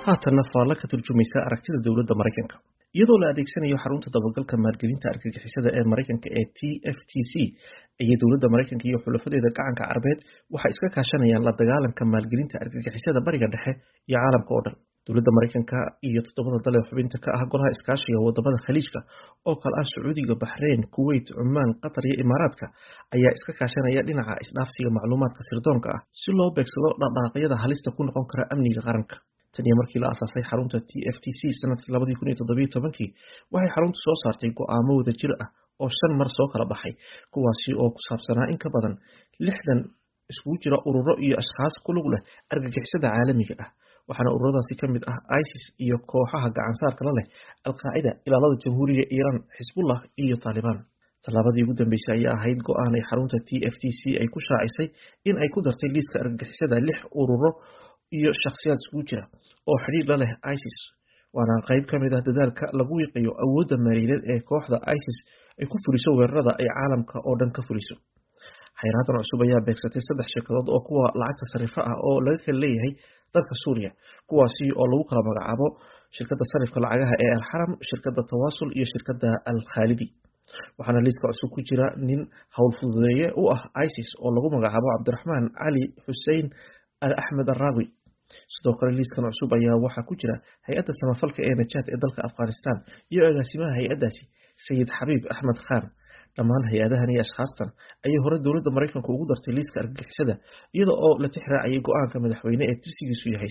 haatanna faalla ka turjumaysa aragtida dowladda Mareykanka iyadoo la adeegsanayo xarunta dabagalka maalgelinta argagixisada ee Mareykanka ee TFTC iyo dowladda Mareykanka iyo xulafadeeda gacanka Carbeed waxay iska kaashanayaan la dagaalanka maalgelinta argagixisada bariga dhexe iyo caalamka oo dhan dowladda Mareykanka iyo toddobada dal ee xubinta ka ah golaha iskaashiga wadamada Khaliijka oo kala ah Sacuudiga, Bahrain, Kuwait, Oman, Qatar iyo Imaaraadka ayaa iska kaashanaya dhinaca isdhaafsiga macluumaadka sirdoonka ah si loo beegsado dhaqdhaqaaqyada halista ku noqon kara amniga qaranka tan iyo markii la aasaasay xarunta TFTC sanadkii 2017 waxay xaruntu soo saartay go'aamo wadajir ah oo 5 mar soo kala baxay kuwaasi oo ku saabsanaa in ka badan 60 iskugu jira ururo iyo ashkhas ku lug leh argagixisada caalamiga ah waxaana ururadaasi ka mid ah ISIS iyo kooxaha gacan saarka la leh Al-Qaacida, Ilaalada Jamhuuriga Iiraan, Xisbullah iyo Taliban talaabadii ugu dambeysay ayaa ahayd go'aan ay xarunta TFTC ay ku shaacisay in ay ku dartay liiska argagixisada 6 ururo iyo shakhsiyaad isku jira oo xiriir la leh ISIS waana qayb ka mid ah dadaalka lagu wiiqayo awoodda maaliyadeed ee kooxda ISIS ay ku fuliso weerarada ay caalamka oo dhan ka fuliso xayiraaddan cusub ayaa beegsatay 3 shirkadood oo kuwa lacagta sarifa ah oo laga kala leeyahay dalka Suuriya kuwaasi oo lagu kala magacaabo shirkadda sarifka lacagaha ee Al-Haram, shirkadda Tawaasul iyo shirkadda Al-Khalidi waxaana liiska cusub ku jira nin hawl fududeeye u ah ISIS oo lagu magacaabo Cabdiraxmaan Ali Xussein Al-Ahmed Al-Rawi sidoo kale liiskan cusub ayaa waxaa ku jira hay'adda samafalka ee Najaat ee dalka Afghanistan iyo agaasimaha hay'addaasi Sayid Xabiib Axmed Khan dhammaan hay'adahan iyo ashkhaastan ayay hore dowladda Mareykanka ugu dartay liiska argagixisada iyadoo oo la tixraaciyay go'aanka madaxweyne ee tirsigiisu yahay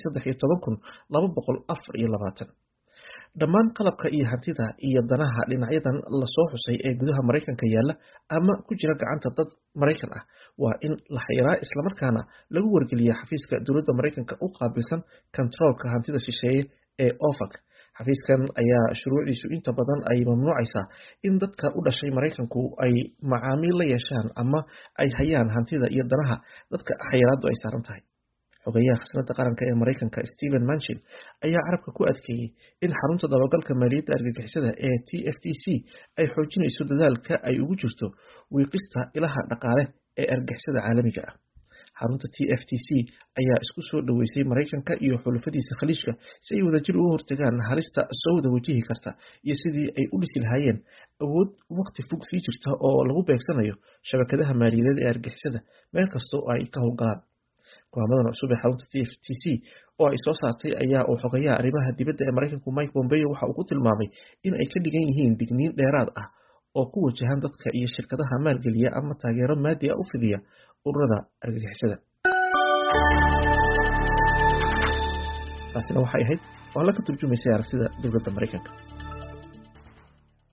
13224 dhammaan qalabka iyo hantida iyo danaha dhinacyadan la soo xusay ee gudaha Mareykanka yaala ama ku jira gacanta dad Mareykan ah waa in la xiraa isla markaana lagu wargeliyaa xafiiska dowladda Mareykanka u qaabilsan controlka hantida shisheeye ee OFAC xafiiskan ayaa shuruucdiisu inta badan ay mamnuucaysaa in dadka u dhashay Mareykanku ay macaamiil la yeeshaan ama ay hayaan hantida iyo danaha dadka xayiraadu ay saaran tahay xogayaha khasnada qaranka ee Mareykanka Stephen Mnuchin ayaa carabka ku adkeeyay in xarunta dabagalka maaliyadda argagixisada ee TFTC ay xoojinayso dadaalka ay ugu jirto wiiqista ilaha dhaqaale ee argagixisada caalamiga ah xarunta TFTC ayaa isku soo dhaweysay Mareykanka iyo xulafadiisa Khaliijka si ay wadajir uga hortagaan halista soo wada wajihi karta iyo sidii ay u dhisi lahaayeen awood waqti fog sii jirta oo lagu beegsanayo shabakadaha maaliyadeed ee argagixisada meel kasta oo ay ka howlgalaan go'aamadan cusub ee xarunta TFTC oo ay soo saartay ayaa uu xogayaha arrimaha dibadda ee Mareykanku Mike Pompeo waxa uu ku tilmaamay in ay ka dhigan yihiin digniin dheeraad ah oo ku wajahan dadka iyo shirkadaha maalgeliya ama taageero maadi ah u fidiya ururada argagixisada taasina waxay ahayd waa la ka turjumaysay aragtida dowladda Mareykanka